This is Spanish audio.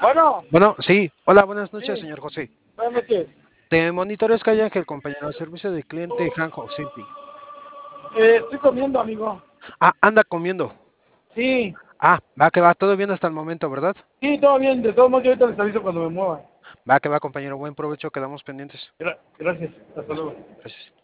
Bueno, Bueno, sí. Hola, buenas noches, sí, señor José. buenas noches. De Monitores Calle Ángel, compañero de servicio de cliente Hanjo Simpi. Estoy comiendo, amigo. Ah, anda comiendo. Sí, Ah, va que va, todo bien hasta el momento, ¿verdad? sí, todo bien. De todos modos, yo ahorita les aviso cuando me mueva. Va que va, compañero, buen provecho, quedamos pendientes. Gracias. Hasta Va, luego. gracias.